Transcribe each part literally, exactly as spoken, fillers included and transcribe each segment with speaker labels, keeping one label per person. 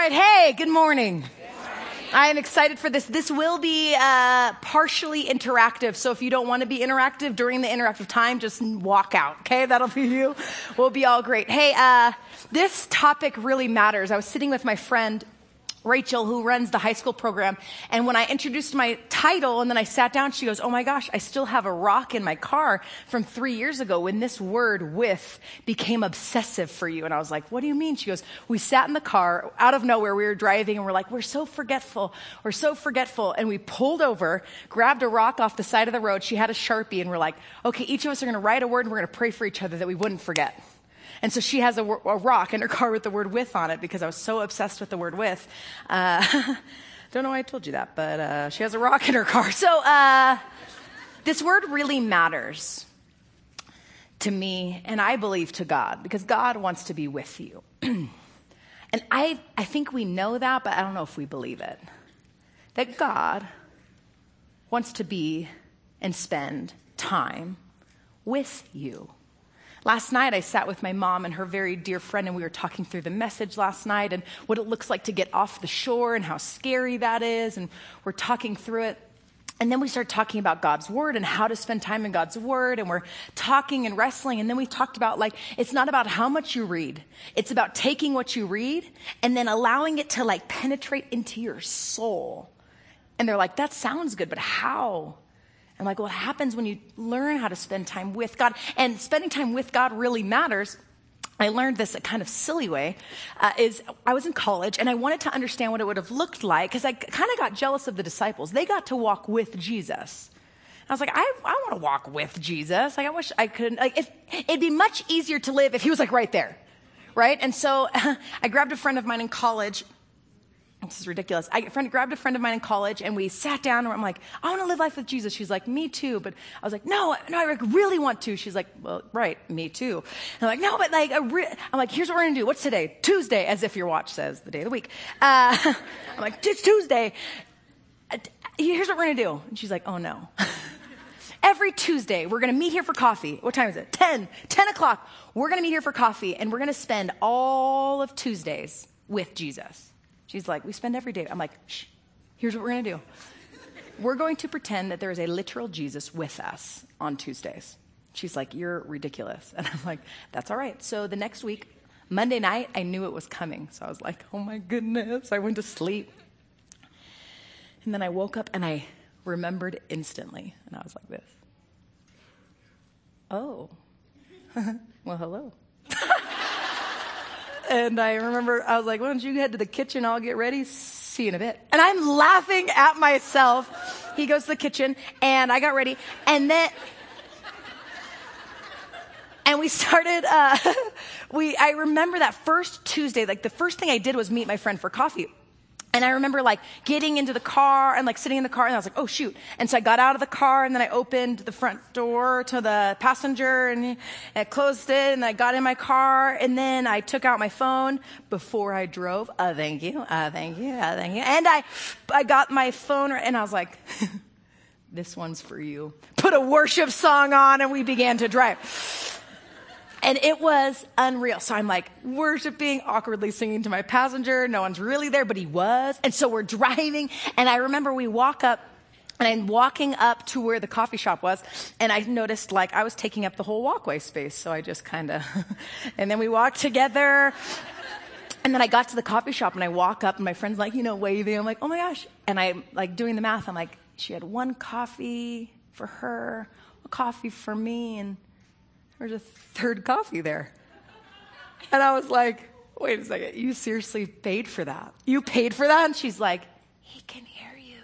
Speaker 1: right, hey, good morning. I am excited for this. This will be uh, partially interactive, so if you don't want to be interactive during the interactive time, just walk out, okay? That'll be you. We'll be all great. Hey, uh, this topic really matters. I was sitting with my friend Rachel, who runs the high school program, and when I introduced my title and then I sat down, she goes, oh my gosh, I still have a rock in my car from three years ago when this word with became obsessive for you. And I was like, what do you mean? She goes, we sat in the car, out of nowhere, we were driving, and we're like, we're so forgetful, we're so forgetful. And we pulled over, grabbed a rock off the side of the road, she had a Sharpie, and we're like, okay, each of us are gonna write a word and we're gonna pray for each other that we wouldn't forget. And so she has a, a rock in her car with the word with on it because I was so obsessed with the word with. Uh, don't know why I told you that, but uh, she has a rock in her car. So uh, this word really matters to me, and I believe to God, because God wants to be with you. And I, I think we know that, but I don't know if we believe it. That God wants to be and spend time with you. Last night, I sat with my mom and her very dear friend, and we were talking through the message last night and what it looks like to get off the shore and how scary that is, and we're talking through it. And then we started talking about God's Word and how to spend time in God's Word, and we're talking and wrestling, and then we talked about, like, it's not about how much you read. It's about taking what you read and then allowing it to, like, penetrate into your soul. And they're like, that sounds good, but how? And like, what happens when you learn how to spend time with God? And spending time with God really matters. I learned this a kind of silly way, uh, is I was in college and I wanted to understand what it would have looked like because I kind of got jealous of the disciples. They got to walk with Jesus. And I was like, I, I want to walk with Jesus. Like, I wish I could, like, if, it'd be much easier to live if he was like right there, right? And so I grabbed a friend of mine in college. This is ridiculous. I friend, grabbed a friend of mine in college, and we sat down, and I'm like, I want to live life with Jesus. She's like, me too. But I was like, no, no, I really want to. She's like, well, right, me too. And I'm like, no, but like, re-. I'm like, here's what we're going to do. What's today? Tuesday, as if your watch says the day of the week. Uh, I'm like, it's Tuesday. Here's what we're going to do. And she's like, oh no. Every Tuesday, we're going to meet here for coffee. What time is it? ten. ten o'clock. We're going to meet here for coffee, and we're going to spend all of Tuesdays with Jesus. She's like, we spend every day. I'm like, shh, here's what we're going to do. We're going to pretend that there is a literal Jesus with us on Tuesdays. She's like, you're ridiculous. And I'm like, that's all right. So the next week, Monday night, I knew it was coming. So I was like, oh my goodness. I went to sleep. And then I woke up and I remembered instantly. And I was like this. Oh, well, hello. And I remember, I was like, why don't you head to the kitchen? I'll get ready. See you in a bit. And I'm laughing at myself. He goes to the kitchen, and I got ready. And then, and we started, uh, we, I remember that first Tuesday, like the first thing I did was meet my friend for coffee. And I remember like getting into the car and like sitting in the car, and I was like, oh shoot. And so I got out of the car, and then I opened the front door to the passenger, and I closed it, and I got in my car, and then I took out my phone before I drove. Uh, thank you, uh, thank you, uh, thank you. And I, I got my phone, and I was like, this one's for you. Put a worship song on, and we began to drive. And it was unreal. So I'm like worshiping, awkwardly singing to my passenger. No one's really there, but he was. And so we're driving. And I remember we walk up, and I'm walking up to where the coffee shop was. And I noticed like I was taking up the whole walkway space. So I just kind of, and then we walked together. And then I got to the coffee shop, and I walk up, and my friend's like, you know, waving. I'm like, oh my gosh. And I'm like doing the math. I'm like, she had one coffee for her, a coffee for me, and there's a third coffee there. And I was like, wait a second, you seriously paid for that? You paid for that? And she's like, he can hear you.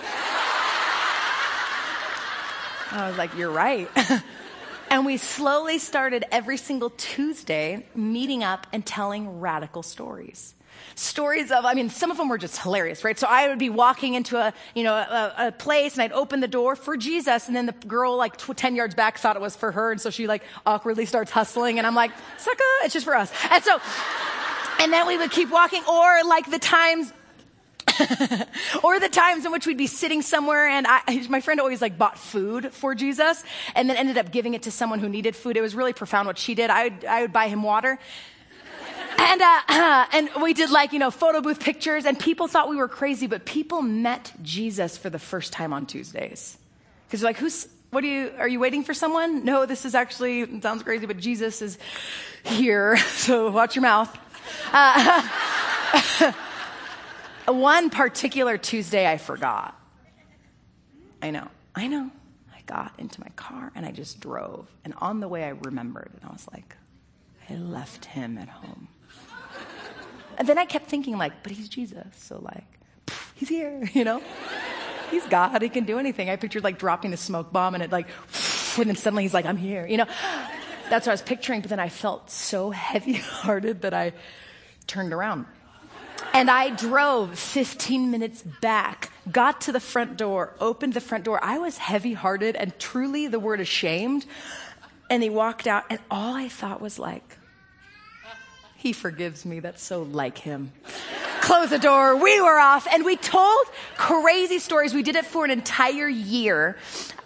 Speaker 1: I was like, you're right. And we slowly started every single Tuesday meeting up and telling radical stories. Stories of, I mean, some of them were just hilarious, right? So I would be walking into a, you know, a, a place, and I'd open the door for Jesus, and then the girl like tw- ten yards back thought it was for her, and so she like awkwardly starts hustling, and I'm like, sucker, it's just for us. And so, and then we would keep walking, or like the times, or the times in which we'd be sitting somewhere, and I, my friend always like bought food for Jesus, and then ended up giving it to someone who needed food. It was really profound what she did. I would, I would buy him water. And, uh, and we did like, you know, photo booth pictures, and people thought we were crazy, but people met Jesus for the first time on Tuesdays. Because they're like, who's, what are you, are you waiting for someone? No, this is actually, it sounds crazy, but Jesus is here. So watch your mouth. Uh, one particular Tuesday I forgot. I know, I know. I got into my car and I just drove. And on the way I remembered, and I was like, I left him at home. And then I kept thinking like, but he's Jesus. So like, pff, he's here, you know? He's God, he can do anything. I pictured like dropping a smoke bomb and it like, and then suddenly he's like, I'm here, you know? That's what I was picturing, but then I felt so heavy-hearted that I turned around. And I drove fifteen minutes back, got to the front door, opened the front door. I was heavy-hearted and truly the word ashamed. And he walked out, and all I thought was like, he forgives me. That's so like him. Close the door. We were off, and we told crazy stories. We did it for an entire year.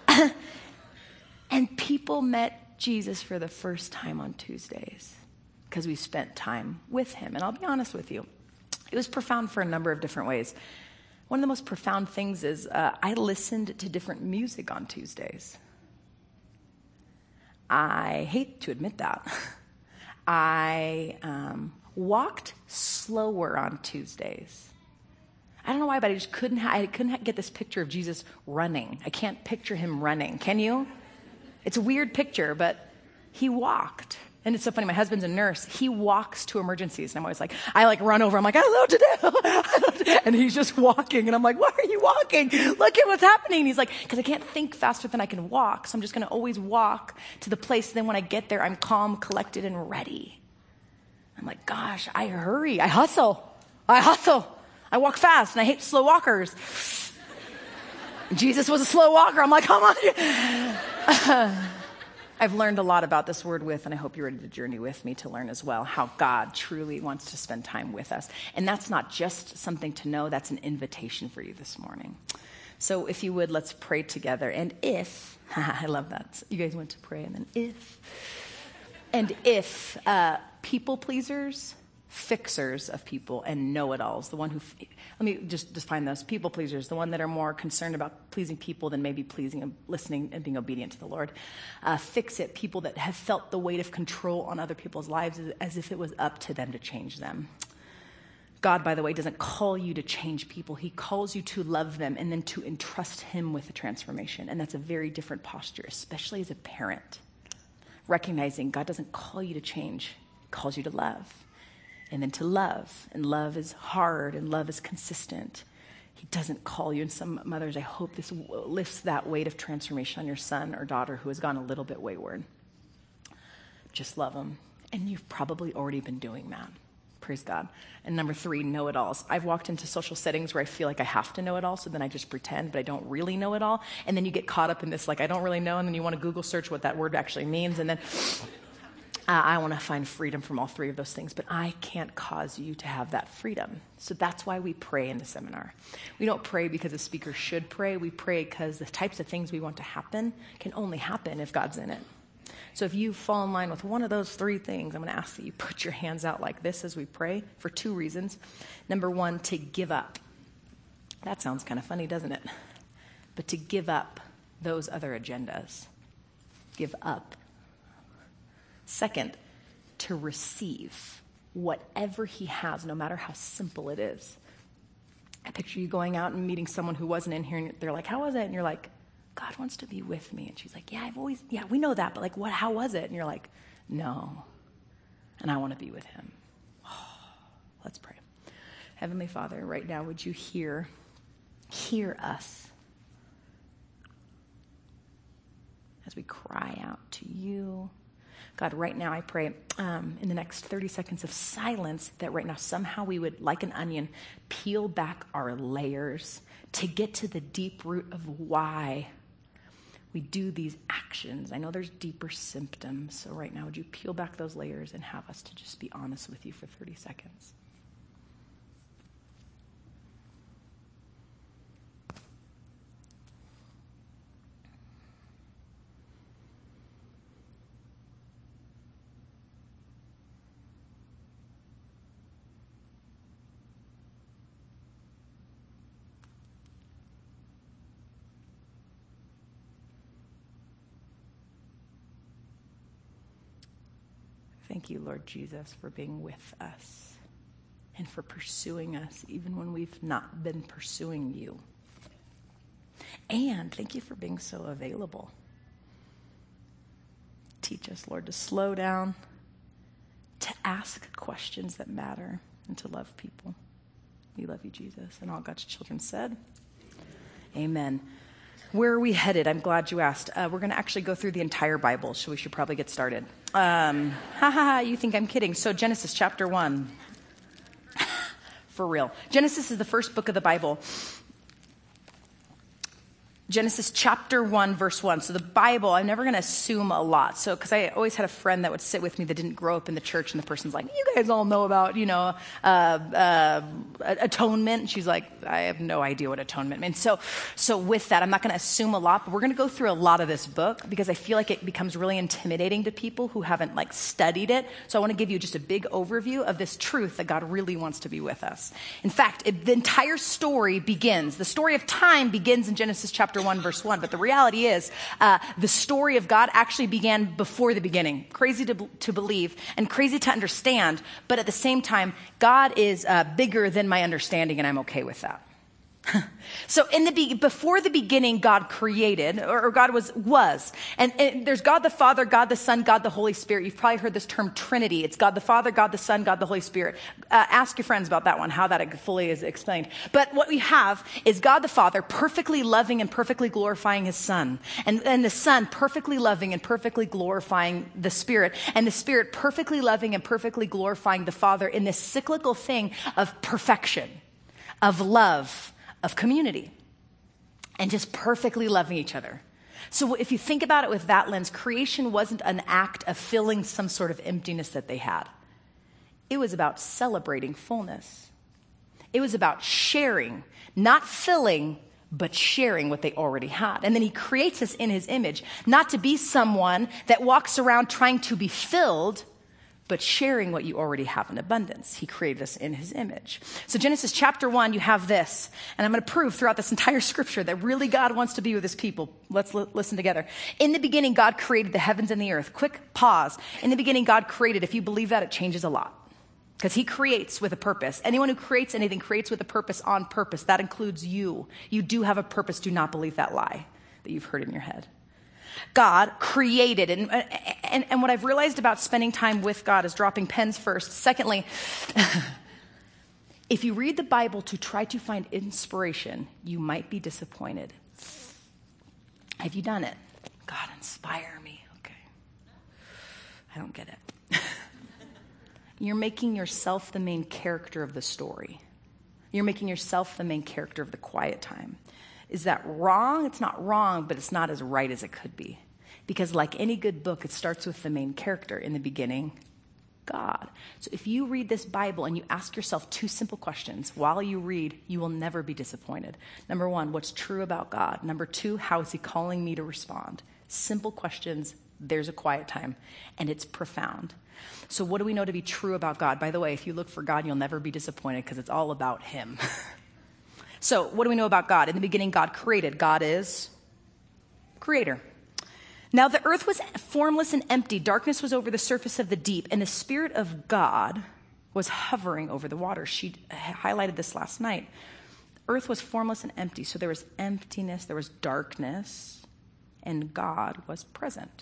Speaker 1: And people met Jesus for the first time on Tuesdays because we spent time with him. And I'll be honest with you, it was profound for a number of different ways. One of the most profound things is uh, I listened to different music on Tuesdays. I hate to admit that. I um, walked slower on Tuesdays. I don't know why, but I just couldn't. Ha- I couldn't ha- get this picture of Jesus running. I can't picture him running. Can you? It's a weird picture, but he walked. And it's so funny. My husband's a nurse. He walks to emergencies. And I'm always like, I like run over. I'm like, I don't know what to do. I don't know what to do. And he's just walking. And I'm like, why are you walking? Look at what's happening. And he's like, because I can't think faster than I can walk. So I'm just going to always walk to the place. Then when I get there, I'm calm, collected, and ready. I'm like, gosh, I hurry. I hustle. I hustle. I walk fast. And I hate slow walkers. Jesus was a slow walker. I'm like, come on. I've learned a lot about this word with, and I hope you're ready to journey with me to learn as well, how God truly wants to spend time with us. And that's not just something to know, that's an invitation for you this morning. So if you would, let's pray together. And if, I love that. You guys went to pray, and then if, and if uh, people pleasers, fixers of people, and know-it-alls, the one who, let me just define those, people pleasers, the one that are more concerned about pleasing people than maybe pleasing and listening and being obedient to the Lord. Uh, fix it, people that have felt the weight of control on other people's lives as, as if it was up to them to change them. God, by the way, doesn't call you to change people. He calls you to love them and then to entrust him with a transformation. And that's a very different posture, especially as a parent. Recognizing God doesn't call you to change, he calls you to love. And then to love. And love is hard, and love is consistent. He doesn't call you. And some mothers, I hope this lifts that weight of transformation on your son or daughter who has gone a little bit wayward. Just love them. And you've probably already been doing that. Praise God. And number three, know-it-alls. I've walked into social settings where I feel like I have to know it all, so then I just pretend, but I don't really know it all. And then you get caught up in this, like, I don't really know, and then you want to Google search what that word actually means, and then Uh, I want to find freedom from all three of those things, but I can't cause you to have that freedom. So that's why we pray in the seminar. We don't pray because a speaker should pray. We pray because the types of things we want to happen can only happen if God's in it. So if you fall in line with one of those three things, I'm going to ask that you put your hands out like this as we pray for two reasons. Number one, to give up. That sounds kind of funny, doesn't it? But to give up those other agendas. Give up. Second, to receive whatever he has, no matter how simple it is. I picture you going out and meeting someone who wasn't in here, and they're like, how was it? And you're like, God wants to be with me. And she's like, yeah, I've always, yeah, we know that, but like, what? How was it? And you're like, no, and I want to be with him. Oh, let's pray. Heavenly Father, right now, would you hear, hear us as we cry out to you. God, right now I pray um, in the next thirty seconds of silence that right now somehow we would, like an onion, peel back our layers to get to the deep root of why we do these actions. I know there's deeper symptoms, so right now would you peel back those layers and have us to just be honest with you for thirty seconds. Thank you, Lord Jesus, for being with us and for pursuing us even when we've not been pursuing you. And thank you for being so available. Teach us, Lord, to slow down, to ask questions that matter, and to love people. We love you, Jesus. And all God's children said, amen. Where are we headed? I'm glad you asked. Uh, we're going to actually go through the entire Bible, so we should probably get started. Um, ha ha ha, you think I'm kidding. So Genesis chapter one. For real. Genesis is the first book of the Bible. Genesis chapter one, verse one. So the Bible, I'm never going to assume a lot. So, because I always had a friend that would sit with me that didn't grow up in the church, and the person's like, you guys all know about, you know, uh, uh, atonement. And she's like, I have no idea what atonement means. So, so with that, I'm not going to assume a lot, but we're going to go through a lot of this book because I feel like it becomes really intimidating to people who haven't like studied it. So I want to give you just a big overview of this truth that God really wants to be with us. In fact, it, the entire story begins, the story of time begins in Genesis chapter one, verse one. But the reality is, uh, the story of God actually began before the beginning. Crazy to, to believe and crazy to understand. But at the same time, God is uh, bigger than my understanding, and I'm okay with that. So in the be- before the beginning, God created, or, or God was, was. And, and there's God the Father, God the Son, God the Holy Spirit. You've probably heard this term Trinity. It's God the Father, God the Son, God the Holy Spirit. Uh, ask your friends about that one, how that fully is explained. But what we have is God the Father perfectly loving and perfectly glorifying his Son. And, and the Son perfectly loving and perfectly glorifying the Spirit. And the Spirit perfectly loving and perfectly glorifying the Father in this cyclical thing of perfection, of love, of community, and just perfectly loving each other. So if you think about it with that lens, creation wasn't an act of filling some sort of emptiness that they had. It was about celebrating fullness. It was about sharing, not filling, but sharing what they already had. And then he creates us in his image, not to be someone that walks around trying to be filled, but sharing what you already have in abundance. He created us in his image. So Genesis chapter one, you have this. And I'm going to prove throughout this entire scripture that really God wants to be with his people. Let's li- listen together. In the beginning, God created the heavens and the earth. Quick pause. In the beginning, God created. If you believe that, it changes a lot. Because he creates with a purpose. Anyone who creates anything creates with a purpose on purpose. That includes you. You do have a purpose. Do not believe that lie that you've heard in your head. God created, and, and, and what I've realized about spending time with God is dropping pens first. Secondly, if you read the Bible to try to find inspiration, you might be disappointed. Have you done it? God, inspire me. Okay. I don't get it. You're making yourself the main character of the story. You're making yourself the main character of the quiet time. Is that wrong? It's not wrong, but it's not as right as it could be. Because like any good book, it starts with the main character. In the beginning, God. So if you read this Bible and you ask yourself two simple questions while you read, you will never be disappointed. Number one, what's true about God? Number two, how is he calling me to respond? Simple questions. There's a quiet time, and it's profound. So what do we know to be true about God? By the way, if you look for God, you'll never be disappointed because it's all about him. So what do we know about God? In the beginning, God created. God is creator. Now the earth was formless and empty. Darkness was over the surface of the deep, and the Spirit of God was hovering over the water. She highlighted this last night. Earth was formless and empty, so there was emptiness, there was darkness, and God was present.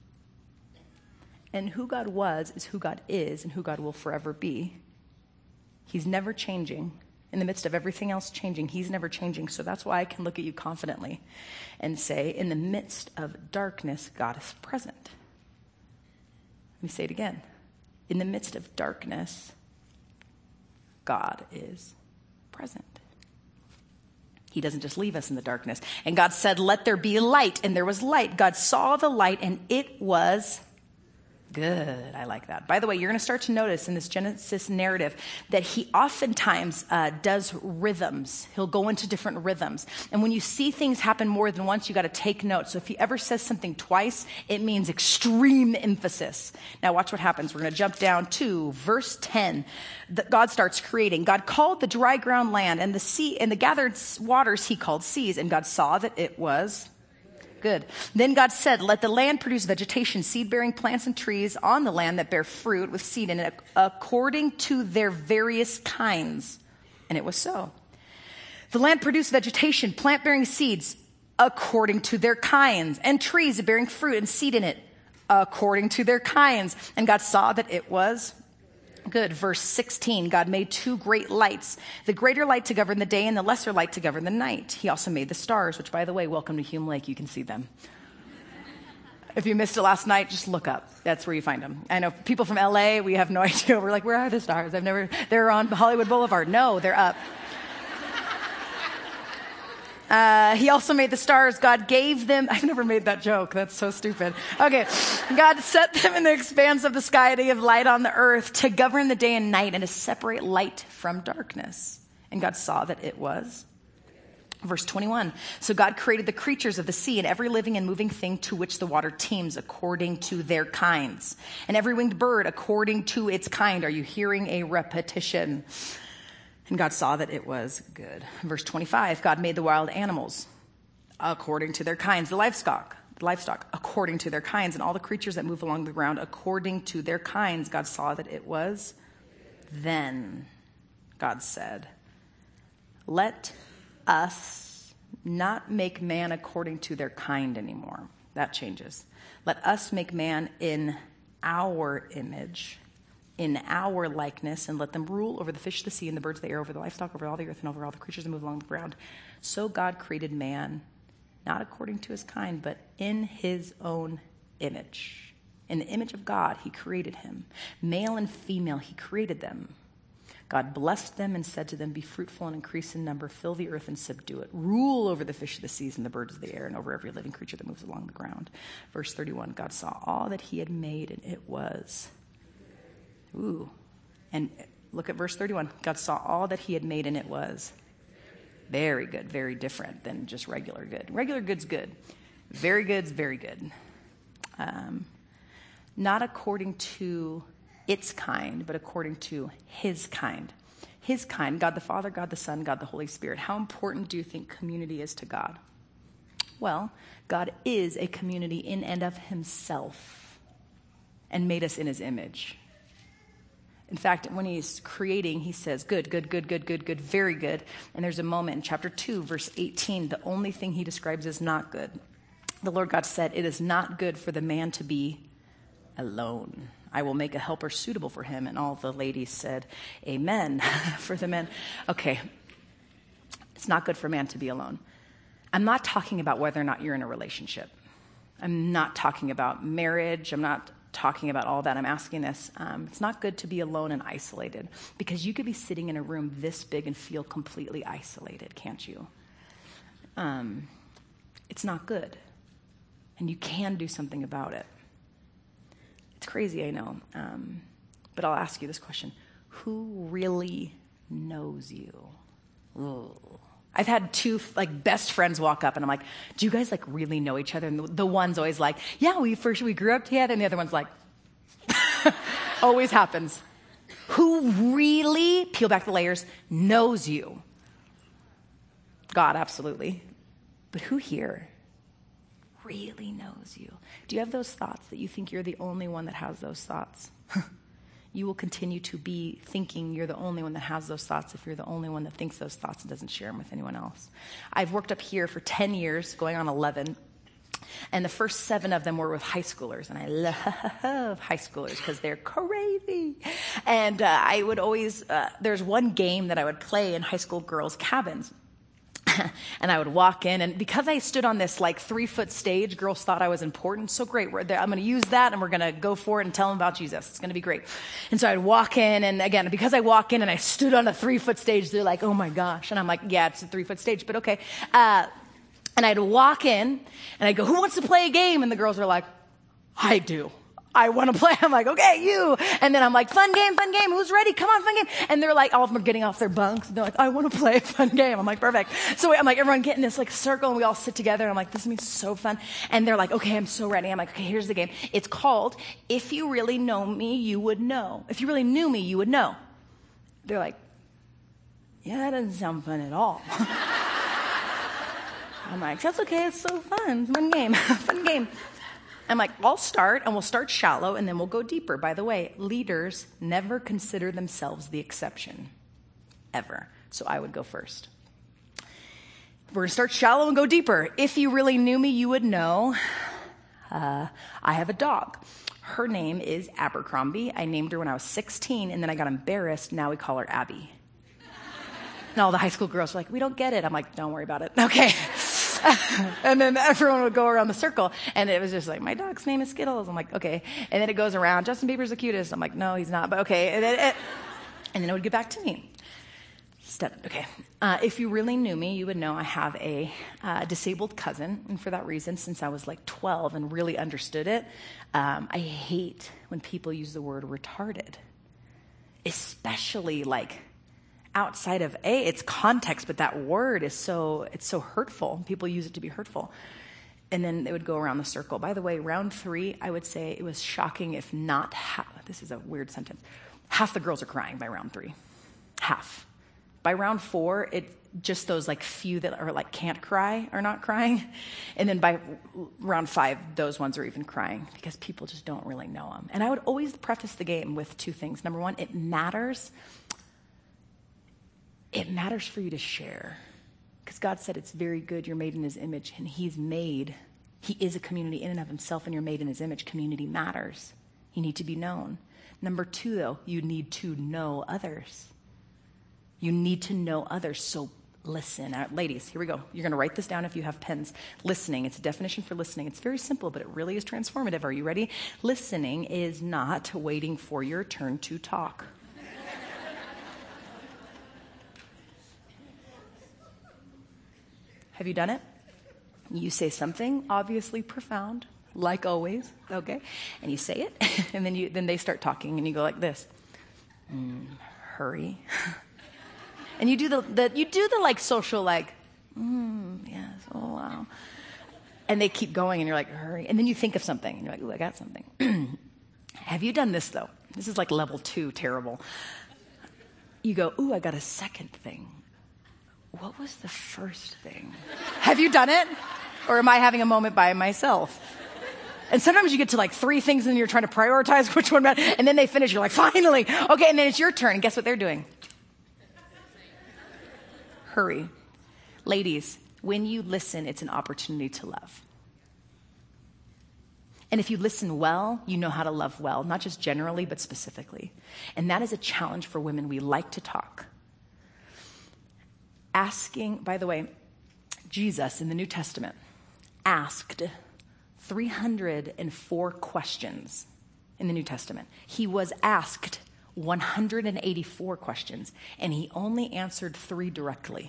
Speaker 1: And who God was is who God is and who God will forever be. He's never changing. In the midst of everything else changing, he's never changing. So that's why I can look at you confidently and say, in the midst of darkness, God is present. Let me say it again. In the midst of darkness, God is present. He doesn't just leave us in the darkness. And God said, let there be light. And there was light. God saw the light, and it was good. I like that. By the way, you're going to start to notice in this Genesis narrative that he oftentimes uh, does rhythms. He'll go into different rhythms. And when you see things happen more than once, you got to take note. So if he ever says something twice, it means extreme emphasis. Now watch what happens. We're going to jump down to verse ten. The, God starts creating. God called the dry ground land, and the sea and the gathered waters he called seas. And God saw that it was good. Then God said, let the land produce vegetation, seed-bearing plants and trees on the land that bear fruit with seed in it according to their various kinds. And it was so. The land produced vegetation, plant-bearing seeds according to their kinds, and trees bearing fruit and seed in it according to their kinds. And God saw that it was good. Verse sixteen, God made two great lights, the greater light to govern the day and the lesser light to govern the night. He also made the stars, which, by the way, welcome to Hume Lake. You can see them. If you missed it last night, just look up. That's where you find them. I know people from L A, we have no idea. We're like, where are the stars? I've never, they're on Hollywood Boulevard. No, they're up. Uh, he also made the stars. God gave them, I've never made that joke. That's so stupid. Okay. God set them in the expanse of the sky to give light on the earth, to govern the day and night, and to separate light from darkness. And God saw that it was. Verse twenty-one. So God created the creatures of the sea and every living and moving thing to which the water teems according to their kinds, and every winged bird according to its kind. Are you hearing a repetition? And God saw that it was good. Verse twenty-five, God made the wild animals according to their kinds, the livestock, the livestock according to their kinds, and all the creatures that move along the ground according to their kinds. God saw that it was. Then God said, let us not make man according to their kind anymore. That changes. Let us make man in our image, in our likeness, and let them rule over the fish of the sea and the birds of the air, over the livestock, over all the earth, and over all the creatures that move along the ground. So God created man, not according to his kind, but in his own image. In the image of God, he created him. Male and female, he created them. God blessed them and said to them, be fruitful and increase in number, fill the earth and subdue it. Rule over the fish of the seas and the birds of the air, and over every living creature that moves along the ground. Verse thirty-one, God saw all that he had made, and it was. Ooh. And look at verse thirty-one. God saw all that he had made, and it was very good, very different than just regular good. Regular good's good. Very good's very good. Um, not according to its kind, but according to his kind. His kind, God the Father, God the Son, God the Holy Spirit. How important do you think community is to God? Well, God is a community in and of himself and made us in his image. In fact, when he's creating, he says, good, good, good, good, good, good, very good. And there's a moment in chapter two, verse eighteen, the only thing he describes as not good. The Lord God said, it is not good for the man to be alone. I will make a helper suitable for him. And all the ladies said, amen. For the men. Okay. It's not good for man to be alone. I'm not talking about whether or not you're in a relationship. I'm not talking about marriage. I'm not talking about all that. I'm asking this. Um, it's not good to be alone and isolated, because you could be sitting in a room this big and feel completely isolated, can't you? Um, it's not good. And you can do something about it. It's crazy, I know. Um, but I'll ask you this question. Who really knows you? Ooh. I've had two like best friends walk up, and I'm like, do you guys like really know each other? And the, the one's always like, yeah, we first, we grew up together. And the other one's like, always happens. Who really, peel back the layers, knows you? God, absolutely. But who here really knows you? Do you have those thoughts that you think you're the only one that has those thoughts? You will continue to be thinking you're the only one that has those thoughts if you're the only one that thinks those thoughts and doesn't share them with anyone else. I've worked up here for ten years, going on eleven, and the first seven of them were with high schoolers, and I love high schoolers because they're crazy. And uh, I would always, uh, there's one game that I would play in high school girls' cabins. And I would walk in, and because I stood on this like three foot stage, girls thought I was important. So great. We're there. I'm going to use that, and we're going to go for it and tell them about Jesus. It's going to be great. And so I'd walk in, and again, because I walk in and I stood on a three foot stage, they're like, oh my gosh. And I'm like, yeah, it's a three foot stage, but okay. Uh, and I'd walk in, and I'd go, who wants to play a game? And the girls are like, I do. I want to play. I'm like, okay, you. And then I'm like, fun game, fun game. Who's ready? Come on, fun game. And they're like, all of them are getting off their bunks. And they're like, I want to play a fun game. I'm like, perfect. So I'm like, everyone get in this like circle, and we all sit together. And I'm like, this is going to be so fun. And they're like, okay, I'm so ready. I'm like, okay, here's the game. It's called, If You Really Know Me, You Would Know. If you really knew me, you would know. They're like, yeah, that doesn't sound fun at all. I'm like, that's okay. It's so fun. It's a fun game. Fun game. I'm like, I'll start, and we'll start shallow, and then we'll go deeper. By the way, leaders never consider themselves the exception, ever. So I would go first. We're going to start shallow and go deeper. If you really knew me, you would know uh, I have a dog. Her name is Abercrombie. I named her when I was sixteen, and then I got embarrassed. Now we call her Abby. And all the high school girls were like, we don't get it. I'm like, don't worry about it. Okay. And then everyone would go around the circle, and it was just like, my dog's name is Skittles. I'm like, okay. And then it goes around, Justin Bieber's the cutest. I'm like, no, he's not, but okay. And then it, and then it would get back to me. Okay. Uh, if you really knew me, you would know I have a uh, disabled cousin. And for that reason, since I was like twelve and really understood it, um, I hate when people use the word retarded, especially like outside of A, its context, but that word is so, it's so hurtful. People use it to be hurtful. And then they would go around the circle. By the way, round three, I would say it was shocking if not half. This is a weird sentence. Half the girls are crying by round three. Half. By round four, it just those like few that are like can't cry are not crying. And then by round five, those ones are even crying because people just don't really know them. And I would always preface the game with two things. Number one, it matters. It matters for you to share. Because God said it's very good you're made in his image, and he's made, he is a community in and of himself, and you're made in his image. Community matters. You need to be known. Number two, though, you need to know others. You need to know others, so listen. Uh, ladies, here we go. You're going to write this down if you have pens. Listening, it's a definition for listening. It's very simple, but it really is transformative. Are you ready? Listening is not waiting for your turn to talk. Have you done it? You say something obviously profound, like always, okay? And you say it, and then you then they start talking, and you go like this. Mm, hurry. And you do the, the you do the like social like, mm, yes, oh wow. And they keep going, and you're like, hurry. And then you think of something, and you're like, ooh, I got something. Have you done this though? This is like level two, terrible. You go, ooh, I got a second thing. What was the first thing? Have you done it? Or am I having a moment by myself? And sometimes you get to like three things and you're trying to prioritize which one matters. And then they finish. You're like, finally. Okay, and then it's your turn. And guess what they're doing? Hurry. Ladies, when you listen, it's an opportunity to love. And if you listen well, you know how to love well, not just generally, but specifically. And that is a challenge for women. We like to talk. Asking, by the way, Jesus in the New Testament asked three hundred four questions in the New Testament. He was asked one hundred eighty-four questions, and he only answered three directly.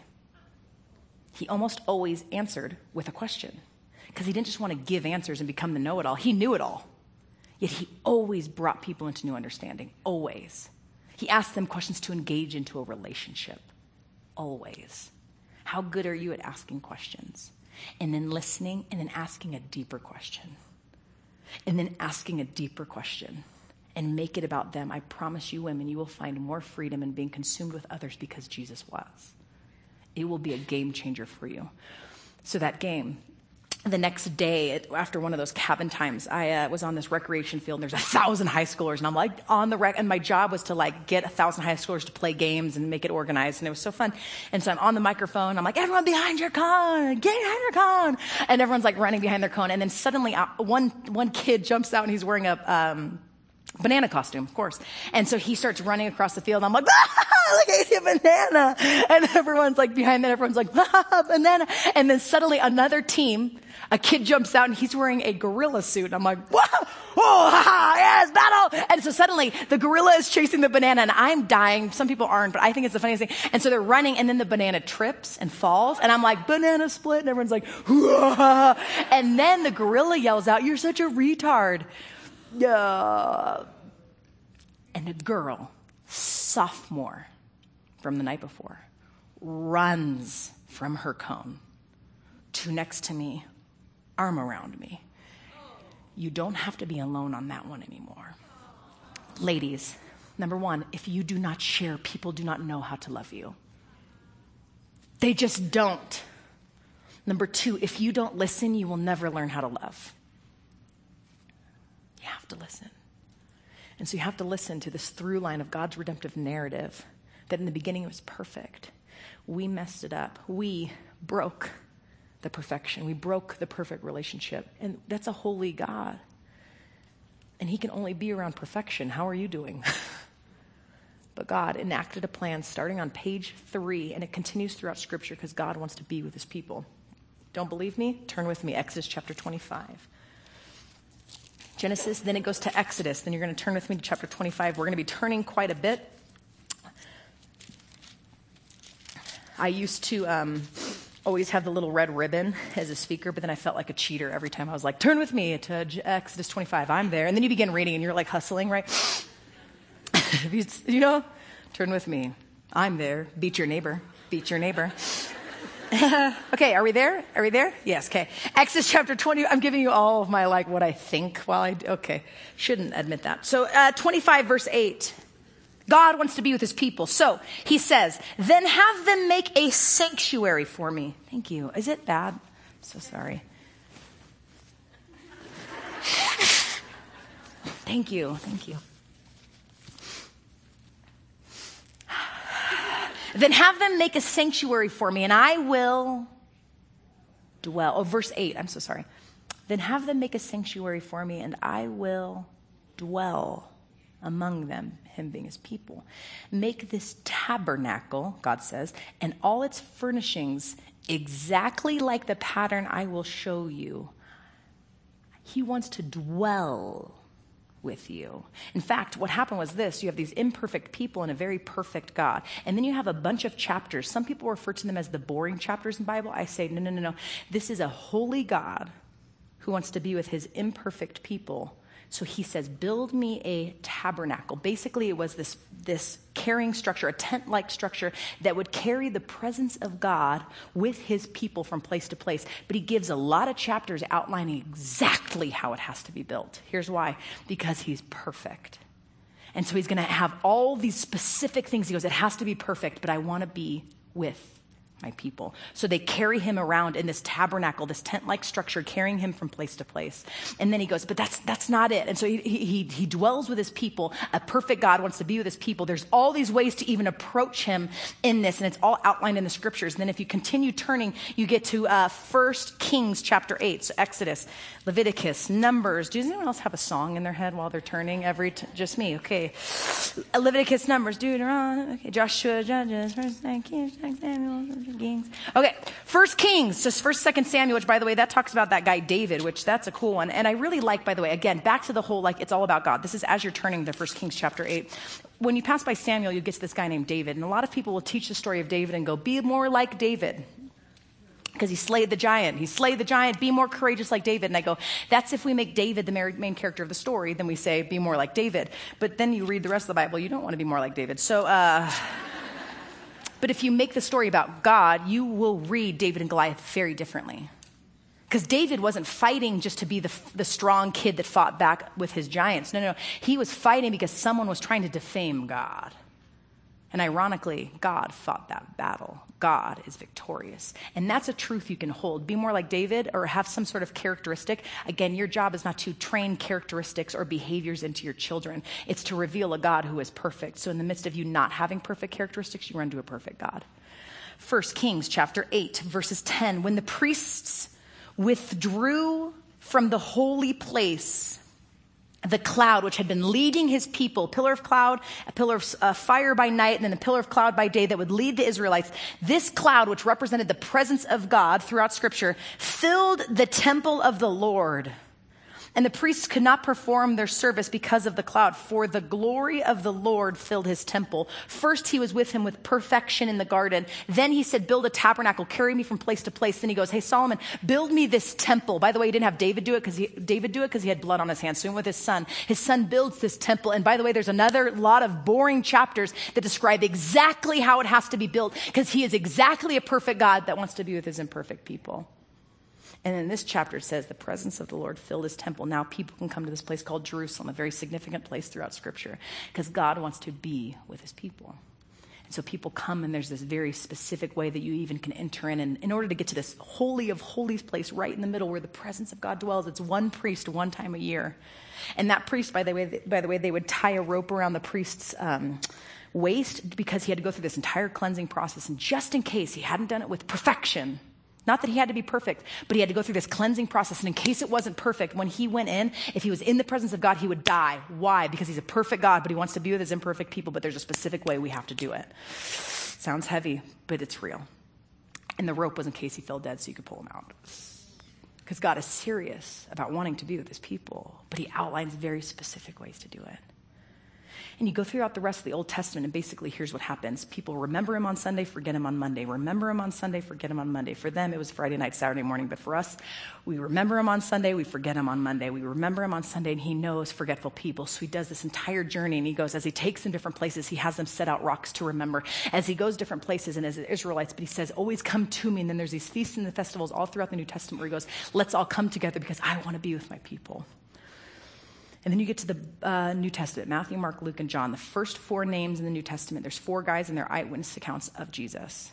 Speaker 1: He almost always answered with a question because he didn't just want to give answers and become the know-it-all. He knew it all. Yet he always brought people into new understanding, always. He asked them questions to engage into a relationship. Always. How good are you at asking questions? And then listening, and then asking a deeper question. And then asking a deeper question. And make it about them. I promise you, women, you will find more freedom in being consumed with others because Jesus was. It will be a game changer for you. So that game, the next day, after one of those cabin times, I uh, was on this recreation field, and there's a thousand high schoolers, and I'm like on the rec, and my job was to like get a thousand high schoolers to play games and make it organized, and it was so fun. And so I'm on the microphone, I'm like, everyone behind your cone, get behind your cone, and everyone's like running behind their cone, and then suddenly uh, one one kid jumps out, and he's wearing a um, banana costume, of course, and so he starts running across the field. I'm like, ah, look, I see a banana, and everyone's like behind that, everyone's like, ah, banana, and then suddenly another team. A kid jumps out and he's wearing a gorilla suit. And I'm like, whoa, oh, ha, ha, yes, battle. And so suddenly the gorilla is chasing the banana and I'm dying. Some people aren't, but I think it's the funniest thing. And so they're running and then the banana trips and falls. And I'm like, banana split. And everyone's like, whoa. And then the gorilla yells out, you're such a retard. Yeah. And a girl, sophomore from the night before, runs from her cone to next to me, arm around me. You don't have to be alone on that one anymore. Ladies, number one, if you do not share, people do not know how to love you. They just don't. Number two, if you don't listen, you will never learn how to love. You have to listen. And so you have to listen to this through line of God's redemptive narrative that in the beginning it was perfect. We messed it up. We broke the perfection. We broke the perfect relationship. And that's a holy God. And he can only be around perfection. How are you doing? But God enacted a plan starting on page three, and it continues throughout Scripture because God wants to be with his people. Don't believe me? Turn with me, Exodus chapter twenty-five. Genesis, then it goes to Exodus. Then you're going to turn with me to chapter twenty-five. We're going to be turning quite a bit. I used to um, always have the little red ribbon as a speaker, but then I felt like a cheater every time I was like, turn with me to Exodus twenty-five. I'm there. And then you begin reading and you're like hustling, right? you, you know, turn with me. I'm there. Beat your neighbor. Beat your neighbor. Okay, are we there? Are we there? Yes, okay. Exodus chapter twenty, I'm giving you all of my, like, what I think while I, okay. Shouldn't admit that. So, uh, twenty-five verse eight. God wants to be with his people. So, he says, then have them make a sanctuary for me. Thank you. Is it bad? I'm so sorry. Thank you. Thank you. Then have them make a sanctuary for me, and I will dwell. Oh, verse eight, I'm so sorry. Then have them make a sanctuary for me, and I will dwell among them, him being his people. Make this tabernacle, God says, and all its furnishings exactly like the pattern I will show you. He wants to dwell with you. In fact, what happened was this. You have these imperfect people and a very perfect God. And then you have a bunch of chapters. Some people refer to them as the boring chapters in the Bible. I say, no, no, no, no. This is a holy God who wants to be with his imperfect people. So he says, build me a tabernacle. Basically, it was this, this carrying structure, a tent-like structure that would carry the presence of God with his people from place to place. But he gives a lot of chapters outlining exactly how it has to be built. Here's why. Because he's perfect. And so he's going to have all these specific things. He goes, it has to be perfect, but I want to be with my people. So they carry him around in this tabernacle, this tent-like structure, carrying him from place to place. And then he goes, but that's that's not it. And so he, he, he dwells with his people. A perfect God wants to be with his people. There's all these ways to even approach him in this, and it's all outlined in the scriptures. And then if you continue turning, you get to uh, First Kings chapter eight. So Exodus, Leviticus, Numbers. Does anyone else have a song in their head while they're turning? Every t- Just me, okay. Leviticus, Numbers, Deuteronomy, okay. Joshua, Judges, First Kings, Samuel, Kings. Okay, First Kings, just First, Second Samuel, which, by the way, that talks about that guy David, which that's a cool one. And I really like, by the way, again, back to the whole, like, it's all about God. This is as you're turning to First Kings chapter eight. When you pass by Samuel, you get to this guy named David. And a lot of people will teach the story of David and go, be more like David. Because he slayed the giant. He slayed the giant. Be more courageous like David. And I go, that's if we make David the main character of the story, then we say, be more like David. But then you read the rest of the Bible, you don't want to be more like David. So, uh... But if you make the story about God, you will read David and Goliath very differently. Because David wasn't fighting just to be the, the strong kid that fought back with his giants. No, no, no. He was fighting because someone was trying to defame God. And ironically, God fought that battle. God is victorious. And that's a truth you can hold. Be more like David or have some sort of characteristic. Again, your job is not to train characteristics or behaviors into your children. It's to reveal a God who is perfect. So in the midst of you not having perfect characteristics, you run to a perfect God. First Kings chapter eight, verses ten. When the priests withdrew from the holy place, the cloud which had been leading his people, pillar of cloud, a pillar of uh, fire by night, and then a pillar of cloud by day that would lead the Israelites. This cloud, which represented the presence of God throughout Scripture, filled the temple of the Lord. And the priests could not perform their service because of the cloud, for the glory of the Lord filled his temple. First, he was with him with perfection in the garden. Then he said, build a tabernacle, carry me from place to place. Then he goes, hey, Solomon, build me this temple. By the way, he didn't have David do it because he, David do it because he had blood on his hands. So he went with his son. His son builds this temple. And by the way, there's another lot of boring chapters that describe exactly how it has to be built because he is exactly a perfect God that wants to be with his imperfect people. And in this chapter, it says the presence of the Lord filled his temple. Now people can come to this place called Jerusalem, a very significant place throughout Scripture, because God wants to be with his people. And so people come, and there's this very specific way that you even can enter in. And in order to get to this holy of holies place right in the middle where the presence of God dwells, it's one priest one time a year. And that priest, by the way, by the way, they would tie a rope around the priest's um, waist because he had to go through this entire cleansing process. And just in case he hadn't done it with perfection, not that he had to be perfect, but he had to go through this cleansing process. And in case it wasn't perfect, when he went in, if he was in the presence of God, he would die. Why? Because he's a perfect God, but he wants to be with his imperfect people, but there's a specific way we have to do it. Sounds heavy, but it's real. And the rope was in case he fell dead so you could pull him out. Because God is serious about wanting to be with his people, but he outlines very specific ways to do it. And you go throughout the rest of the Old Testament, and basically here's what happens. People remember him on Sunday, forget him on Monday. Remember him on Sunday, forget him on Monday. For them, it was Friday night, Saturday morning. But for us, we remember him on Sunday, we forget him on Monday. We remember him on Sunday, and he knows forgetful people. So he does this entire journey, and he goes, as he takes them different places, he has them set out rocks to remember. As he goes different places, and as the Israelites, but he says, always come to me. And then there's these feasts and the festivals all throughout the New Testament where he goes, let's all come together because I want to be with my people. And then you get to the uh, New Testament, Matthew, Mark, Luke, and John. The first four names in the New Testament, there's four guys and their eyewitness accounts of Jesus.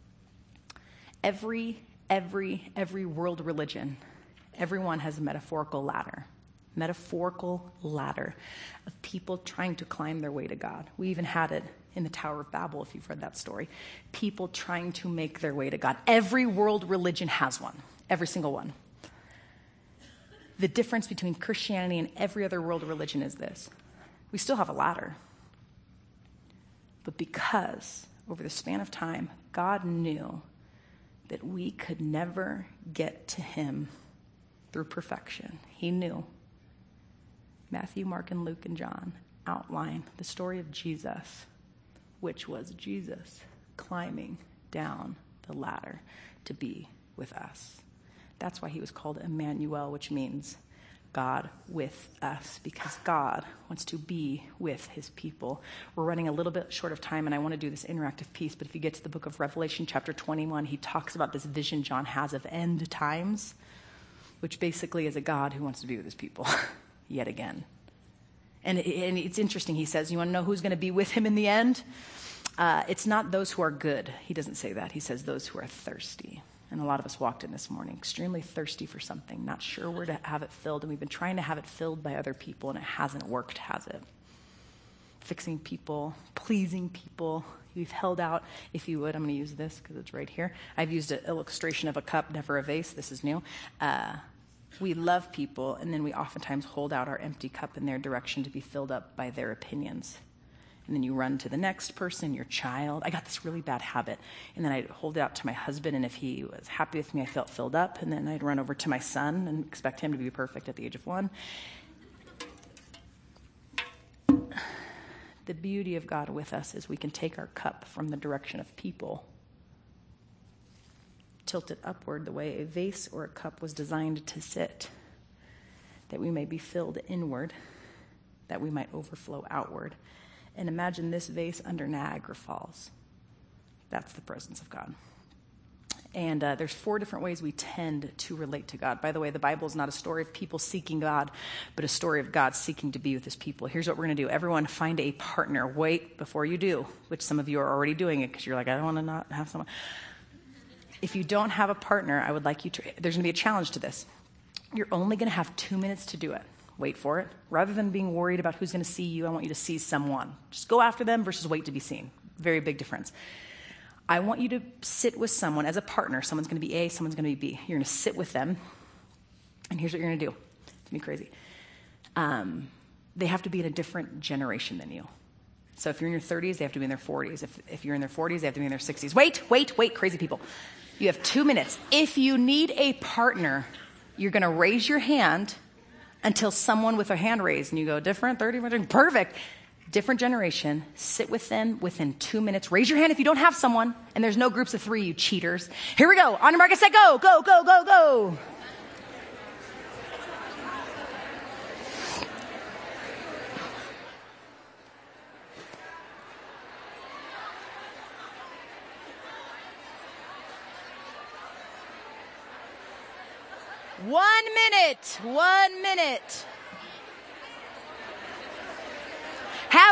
Speaker 1: Every, every, every world religion, everyone has a metaphorical ladder. Metaphorical ladder of people trying to climb their way to God. We even had it in the Tower of Babel, if you've read that story. People trying to make their way to God. Every world religion has one. Every single one. The difference between Christianity and every other world religion is this. We still have a ladder. But because over the span of time, God knew that we could never get to him through perfection. He knew. Matthew, Mark, and Luke, and John outline the story of Jesus, which was Jesus climbing down the ladder to be with us. That's why he was called Emmanuel, which means God with us, because God wants to be with his people. We're running a little bit short of time, and I want to do this interactive piece, but if you get to the book of Revelation, chapter twenty-one, he talks about this vision John has of end times, which basically is a God who wants to be with his people yet again. And, it, and it's interesting. He says, you want to know who's going to be with him in the end? Uh, it's not those who are good. He doesn't say that. He says those who are thirsty. And a lot of us walked in this morning extremely thirsty for something, not sure where to have it filled. And we've been trying to have it filled by other people, and it hasn't worked, has it? Fixing people, pleasing people. You've held out, if you would. I'm going to use this because it's right here. I've used an illustration of a cup, never a vase. This is new. Uh, we love people, and then we oftentimes hold out our empty cup in their direction to be filled up by their opinions. And then you run to the next person, your child. I got this really bad habit. And then I'd hold it out to my husband, and if he was happy with me, I felt filled up. And then I'd run over to my son and expect him to be perfect at the age of one. The beauty of God with us is we can take our cup from the direction of people, tilt it upward the way a vase or a cup was designed to sit, that we may be filled inward, that we might overflow outward. And imagine this vase under Niagara Falls. That's the presence of God. And uh, there's four different ways we tend to relate to God. By the way, the Bible is not a story of people seeking God, but a story of God seeking to be with his people. Here's what we're going to do. Everyone find a partner. Wait before you do, which some of you are already doing it because you're like, I don't want to not have someone. If you don't have a partner, I would like you to, there's going to be a challenge to this. You're only going to have two minutes to do it. Wait for it. Rather than being worried about who's going to see you, I want you to see someone. Just go after them versus wait to be seen. Very big difference. I want you to sit with someone as a partner. Someone's going to be A, someone's going to be B. You're going to sit with them. And here's what you're going to do. It's going to be crazy. Um, they have to be in a different generation than you. So if you're in your thirties, they have to be in their forties. If, if you're in their forties, they have to be in their sixties. Wait, wait, wait, crazy people. You have two minutes. If you need a partner, you're going to raise your hand until someone with a hand raised, and you go, different, thirty, perfect. Different generation, sit with them within two minutes. Raise your hand if you don't have someone, and there's no groups of three, you cheaters. Here we go. On your mark, get set, go, go, go, go, go. One minute, one minute. Have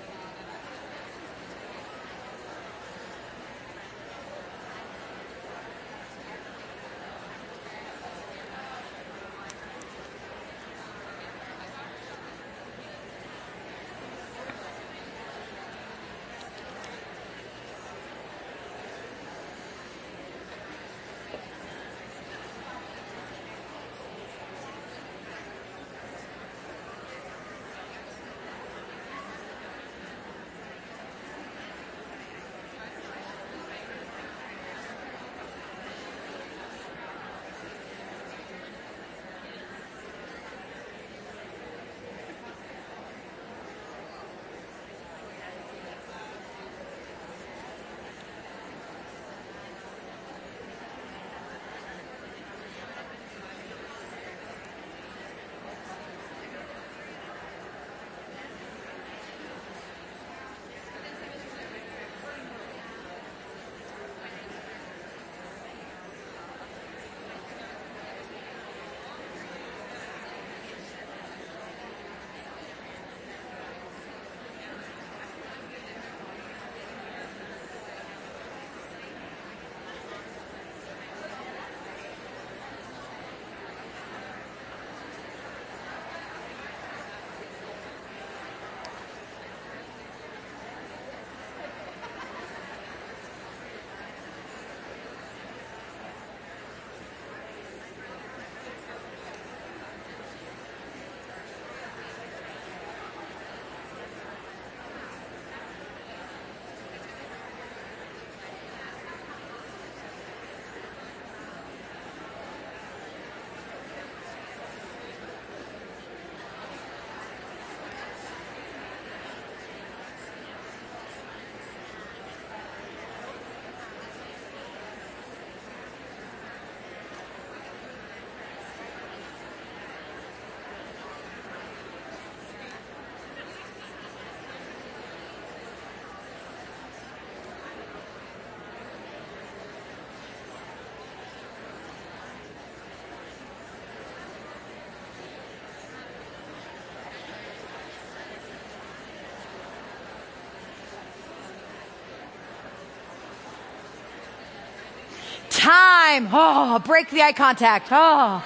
Speaker 1: Time. Oh, break the eye contact. Oh.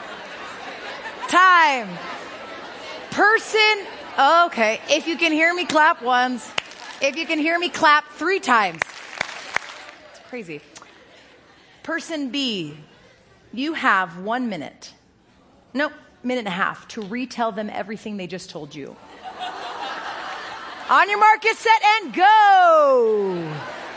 Speaker 1: Time. Person. Okay. If you can hear me, clap once. If you can hear me, clap three times. It's crazy. Person B. You have one minute. Nope, minute and a half to retell them everything they just told you. On your mark, get set, and go.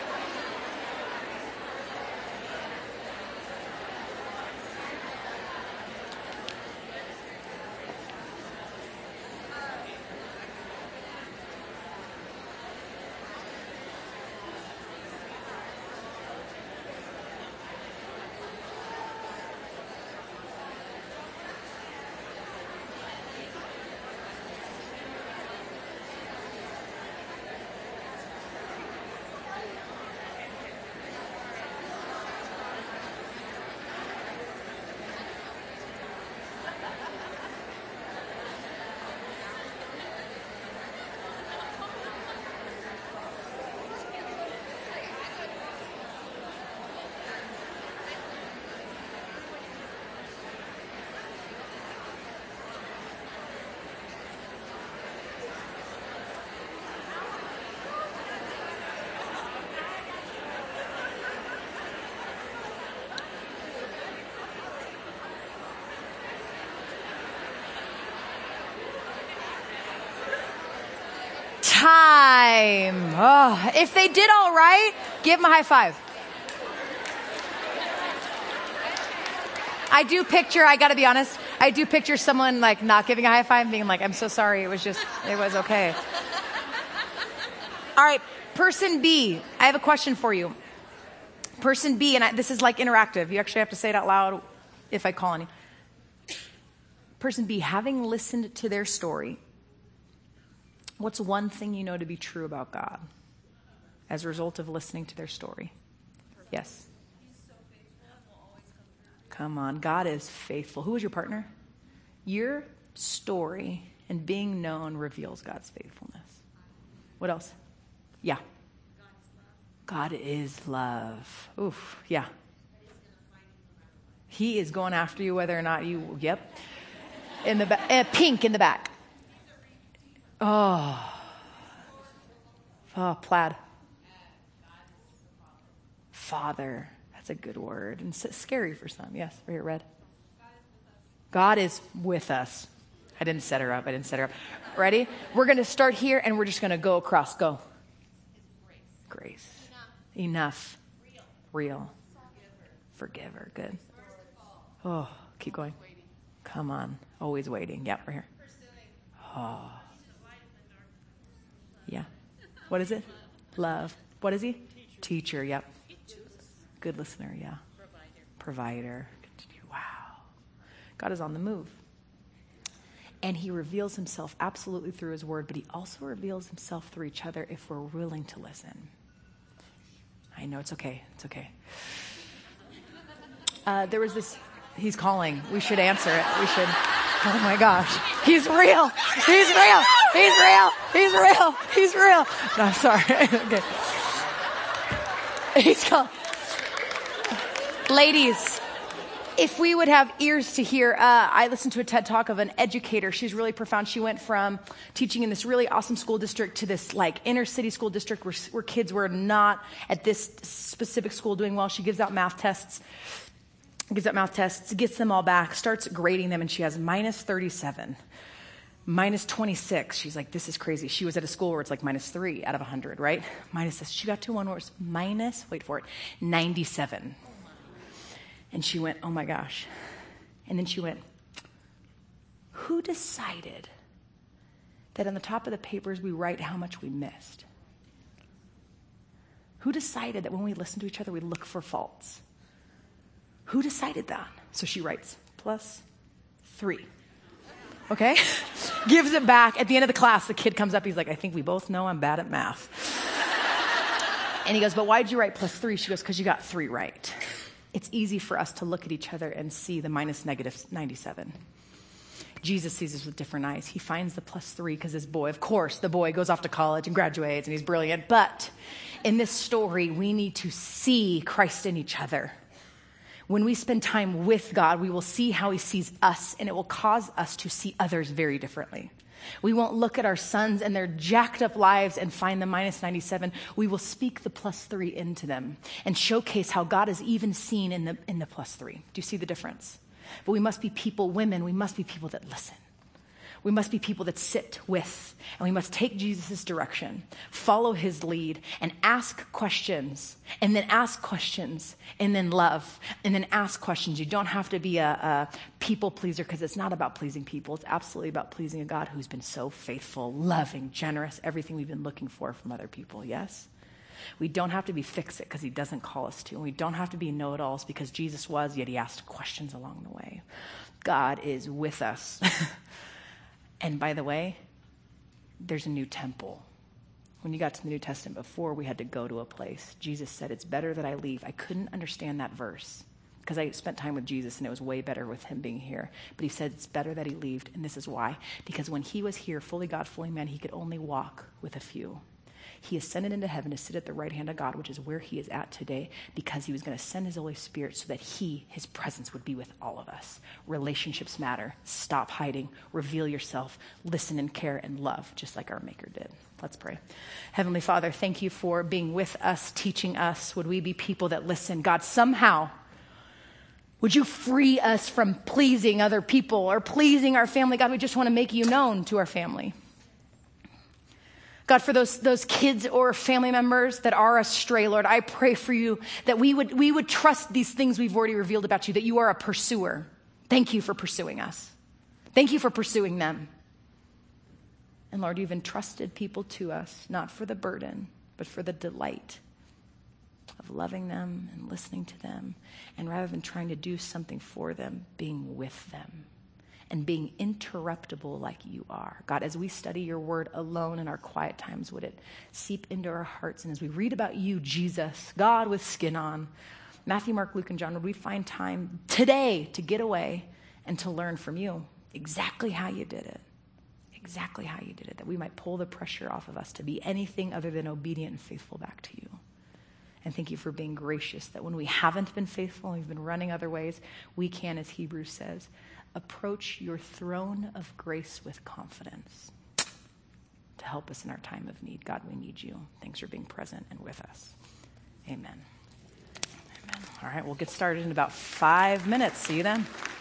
Speaker 1: Time. Oh, if they did all right, give them a high five. I do picture, I gotta be honest, I do picture someone like not giving a high five and being like, I'm so sorry, it was just, it was okay. All right, person B, I have a question for you. Person B, and I, this is like interactive. You actually have to say it out loud if I call on you. Person B, having listened to their story, what's one thing you know to be true about God as a result of listening to their story? Yes.
Speaker 2: He's so faithful and will always come through.
Speaker 1: Come on. God is faithful. Who is your partner? Your story and being known reveals God's faithfulness. What else? Yeah. God is love. Oof. Yeah. He is going after you whether or not you, yep. In the back, uh, pink in the back. Oh, oh, plaid. Father. That's a good word. And it's scary for some. Yes, right here, red. God is with us. I didn't set her up. I didn't set her up. Ready? We're going to start here and we're just going to go across. Go. Grace. Enough. Real. Forgiver. Good. Oh, keep going. Come on. Always waiting. Yep, right here. Oh. Yeah. What is it? Love. What is he? Teacher. Teacher, yep. Good listener, yeah. Provider. Provider. Wow. God is on the move. And he reveals himself absolutely through his word, but he also reveals himself through each other if we're willing to listen. I know, it's okay. It's okay. Uh, there was this, he's calling. We should answer it. We should. Oh my gosh. He's real. He's real. He's real. He's real. He's real. No, I'm sorry. Okay. He's calling. Ladies, if we would have ears to hear, uh, I listened to a TED Talk of an educator. She's really profound. She went from teaching in this really awesome school district to this like inner city school district where, where kids were not at this specific school doing well. She gives out math tests. Gives out math tests, gets them all back, starts grading them, and she has minus thirty-seven, minus twenty-six. She's like, this is crazy. She was at a school where it's like minus three out of one hundred, right? Minus this. She got to one where it's minus, wait for it, ninety-seven. And she went, oh my gosh. And then she went, who decided that on the top of the papers we write how much we missed? Who decided that when we listen to each other we look for faults? Who decided that? So she writes, plus three. Okay? Gives it back. At the end of the class, the kid comes up. He's like, I think we both know I'm bad at math. And he goes, but why did you write plus three? She goes, because you got three right. It's easy for us to look at each other and see the minus negative ninety-seven. Jesus sees us with different eyes. He finds the plus three because his boy, of course, the boy goes off to college and graduates and he's brilliant. But in this story, we need to see Christ in each other. When we spend time with God, we will see how he sees us, and it will cause us to see others very differently. We won't look at our sons and their jacked up lives and find the minus ninety-seven. We will speak the plus three into them and showcase how God is even seen in the, in the plus three. Do you see the difference? But we must be people, women, we must be people that listen. We must be people that sit with, and we must take Jesus' direction, follow his lead, and ask questions, and then ask questions, and then love, and then ask questions. You don't have to be a, a people pleaser, because it's not about pleasing people. It's absolutely about pleasing a God who's been so faithful, loving, generous, everything we've been looking for from other people, yes? We don't have to be fix-it because he doesn't call us to, and we don't have to be know-it-alls because Jesus was, yet he asked questions along the way. God is with us. And by the way, there's a new temple. When you got to the New Testament, before we had to go to a place, Jesus said, it's better that I leave. I couldn't understand that verse because I spent time with Jesus and it was way better with him being here. But he said, it's better that he left. And this is why. Because when he was here, fully God, fully man, he could only walk with a few. He ascended into heaven to sit at the right hand of God, which is where he is at today, because he was going to send his Holy Spirit so that he, his presence, would be with all of us. Relationships matter. Stop hiding. Reveal yourself. Listen and care and love, just like our Maker did. Let's pray. Heavenly Father, thank you for being with us, teaching us. Would we be people that listen? God, somehow, would you free us from pleasing other people or pleasing our family? God, we just want to make you known to our family. God, for those, those kids or family members that are astray, Lord, I pray for you that we would, we would trust these things we've already revealed about you, that you are a pursuer. Thank you for pursuing us. Thank you for pursuing them. And Lord, you've entrusted people to us, not for the burden, but for the delight of loving them and listening to them. And rather than trying to do something for them, being with them. And being interruptible like you are. God, as we study your word alone in our quiet times, would it seep into our hearts? And as we read about you, Jesus, God with skin on, Matthew, Mark, Luke, and John, would we find time today to get away and to learn from you exactly how you did it? Exactly how you did it, that we might pull the pressure off of us to be anything other than obedient and faithful back to you. And thank you for being gracious, that when we haven't been faithful and we've been running other ways, we can, as Hebrews says, approach your throne of grace with confidence to help us in our time of need. God, we need you. Thanks for being present and with us. Amen. Amen. All right, we'll get started in about five minutes. See you then.